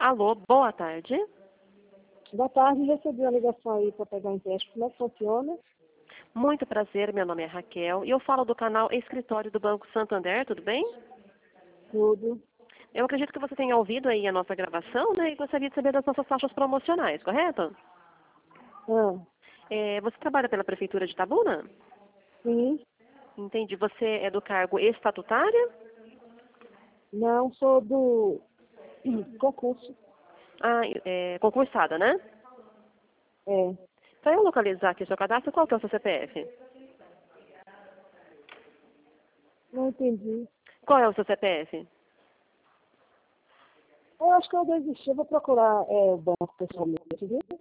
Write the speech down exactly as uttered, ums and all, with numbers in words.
Alô, boa tarde. Boa tarde, recebi uma ligação aí para pegar um empréstimo. Como é que funciona? Muito prazer, meu nome é Raquel e eu falo do canal Escritório do Banco Santander, tudo bem? Tudo. Eu acredito que você tenha ouvido aí a nossa gravação, né? E gostaria de saber das nossas taxas promocionais, correto? Ah, É, você trabalha pela Prefeitura de Itabuna? sim. Entendi. Você é do cargo estatutário? Não, sou do concurso. Ah, é, concursada, né? É. Para eu localizar aqui o seu cadastro, qual que é o seu C P F? Não entendi. Qual é o seu C P F? Eu acho que eu desisti. Eu vou procurar é, o banco pessoalmente, viu?